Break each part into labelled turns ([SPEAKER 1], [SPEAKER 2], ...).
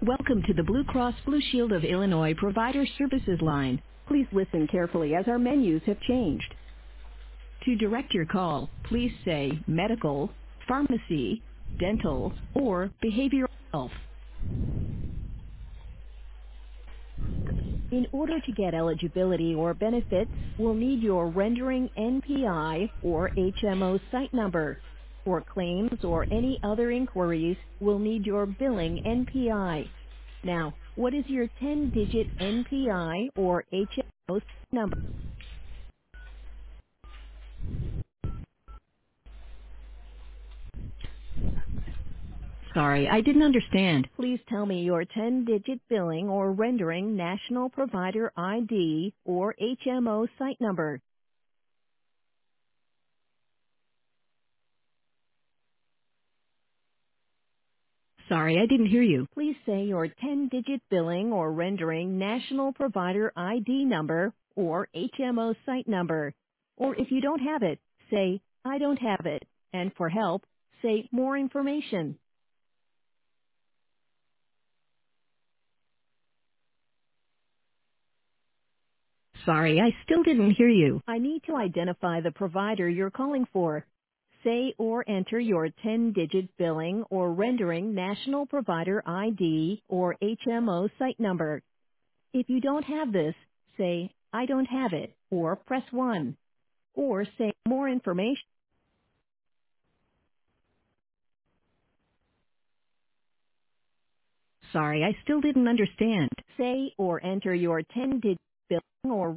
[SPEAKER 1] Welcome to the Blue Cross Blue Shield of Illinois Provider Services line. Please listen carefully as our menus have changed. To direct your call, please say medical, pharmacy, dental, or behavioral health. In order to get eligibility or benefits, we'll need your rendering NPI or HMO site number. For claims or any other inquiries, we'll need your billing NPI. Now, what is your 10-digit NPI or HMO number? Sorry, I didn't understand. Please tell me your 10-digit billing or rendering national provider ID or HMO site number. Sorry, I didn't hear you. Please say your 10-digit billing or rendering national provider ID number or HMO site number. Or if you don't have it, say, I don't have it. And for help, say more information. Sorry, I still didn't hear you. I need to identify the provider you're calling for. Say or enter your 10-digit billing or rendering national provider ID or HMO site number. If you don't have this, say, I don't have it, or press 1. Or say more information. Sorry, I still didn't understand. Say or enter your 10-digit billing or...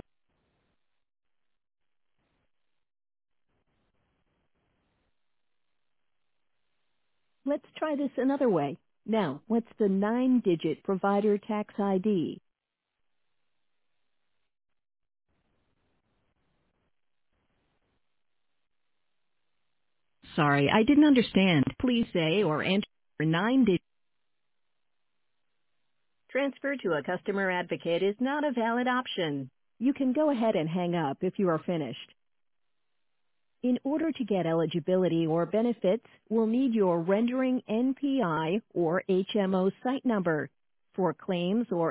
[SPEAKER 1] Let's try this another way. Now, what's the 9-digit provider tax ID? Sorry, I didn't understand. Please say or enter your 9-digit. Transfer to a customer advocate is not a valid option. You can go ahead and hang up if you are finished. In order to get eligibility or benefits, we'll need your rendering NPI or HMO site number. For claims or...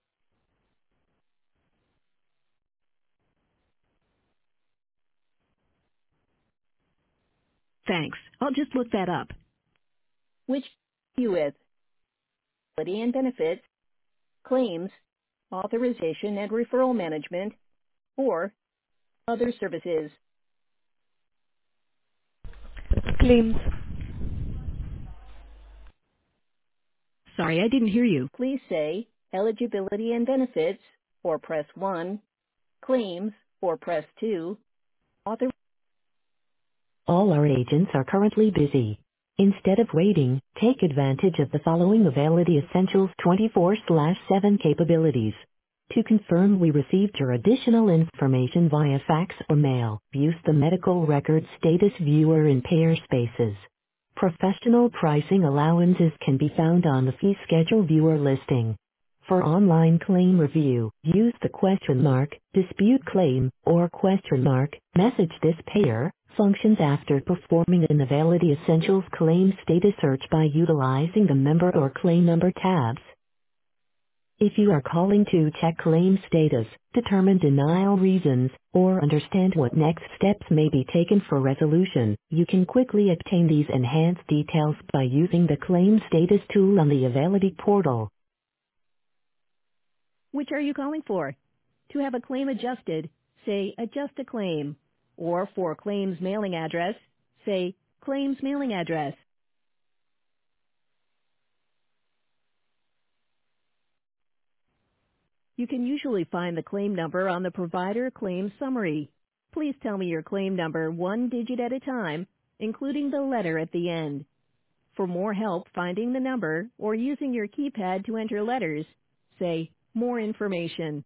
[SPEAKER 1] Thanks. I'll just look that up. Which you with eligibility and benefits, claims, authorization and referral management, or other services.
[SPEAKER 2] Claims.
[SPEAKER 1] Sorry, I didn't hear you. Please say eligibility and benefits, or press 1, claims, or press 2, author... All our agents are currently busy. Instead of waiting, take advantage of the following Availity Essentials 24/7 capabilities. To confirm we received your additional information via fax or mail, use the Medical Record Status Viewer in pair spaces. Professional pricing allowances can be found on the Fee Schedule Viewer listing. For online claim review, use the dispute claim, or message this payer functions after performing an Availity Essentials claim status search by utilizing the member or claim number tabs. If you are calling to check claim status, determine denial reasons, or understand what next steps may be taken for resolution, you can quickly obtain these enhanced details by using the Claim Status tool on the Availity portal. Which are you calling for? To have a claim adjusted, say Adjust a Claim. Or for claims mailing address, say Claims Mailing Address. You can usually find the claim number on the provider claim summary. Please tell me your claim number one digit at a time, including the letter at the end. For more help finding the number or using your keypad to enter letters, say More Information.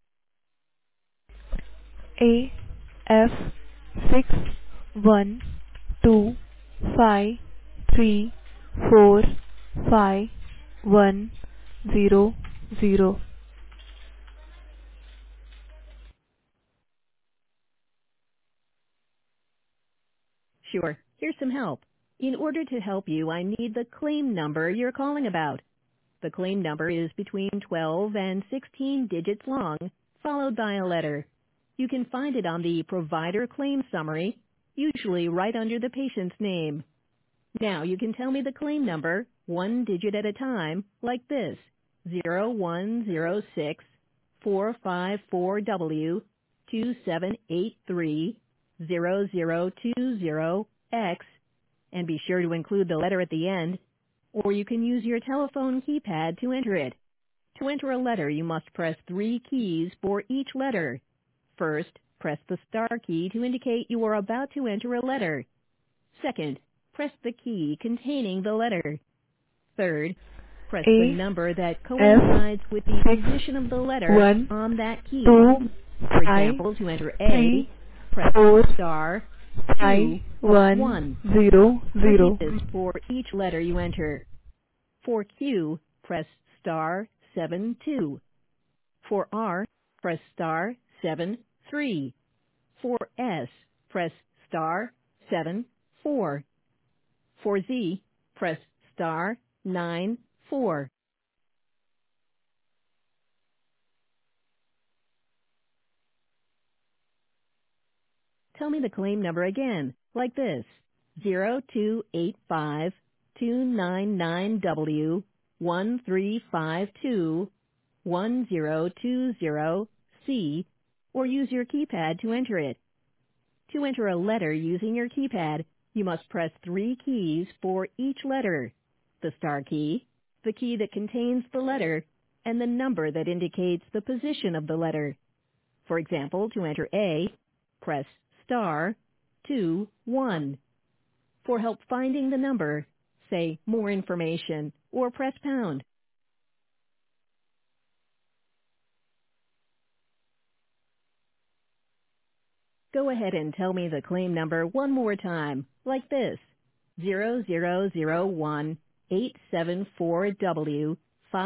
[SPEAKER 2] A F 61253451000.
[SPEAKER 1] Sure, here's some help. In order to help you, I need the claim number you're calling about. The claim number is between 12 and 16 digits long, followed by a letter. You can find it on the provider claim summary, usually right under the patient's name. Now you can tell me the claim number, one digit at a time, like this: 0106-454W 2783-0020X, and be sure to include the letter at the end, or you can use your telephone keypad to enter it. To enter a letter, you must press 3 keys for each letter. First, press the star key to indicate you are about to enter a letter. Second, press the key containing the letter. Third, press the
[SPEAKER 2] A
[SPEAKER 1] number that
[SPEAKER 2] F
[SPEAKER 1] coincides with the
[SPEAKER 2] 6
[SPEAKER 1] position of the letter
[SPEAKER 2] 1
[SPEAKER 1] on that key.
[SPEAKER 2] 2
[SPEAKER 1] For
[SPEAKER 2] 5
[SPEAKER 1] example, to enter A,
[SPEAKER 2] 3
[SPEAKER 1] press
[SPEAKER 2] 4
[SPEAKER 1] star
[SPEAKER 2] 5
[SPEAKER 1] 2
[SPEAKER 2] 1
[SPEAKER 1] 1.
[SPEAKER 2] 0
[SPEAKER 1] Repeat
[SPEAKER 2] 0.
[SPEAKER 1] this for each letter you enter. For Q, press star 7 2. For R, press star 7 3. For S, press star 7 4. For Z, press star 9 4. Tell me the claim number again, like this: 0285-299W 1352-1020C, or use your keypad to enter it. To enter a letter using your keypad, you must press 3 keys for each letter: the star key, the key that contains the letter, and the number that indicates the position of the letter. For example, to enter A, press star 2 1. For help finding the number, say more information or press pound. Go ahead and tell me the claim number one more time, like this: 0001-874W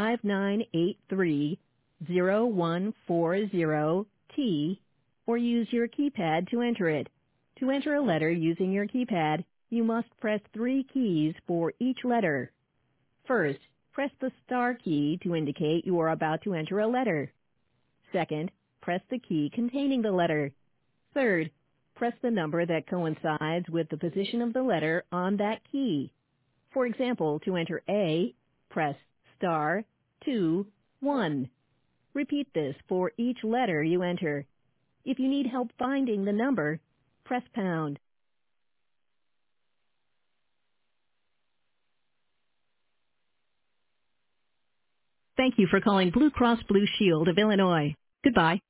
[SPEAKER 1] 5983-0140T, or use your keypad to enter it. To enter a letter using your keypad, you must press 3 keys for each letter. First, press the star key to indicate you are about to enter a letter. Second, press the key containing the letter. Third, press the number that coincides with the position of the letter on that key. For example, to enter A, press star 2 1. Repeat this for each letter you enter. If you need help finding the number, press pound. Thank you for calling Blue Cross Blue Shield of Illinois. Goodbye.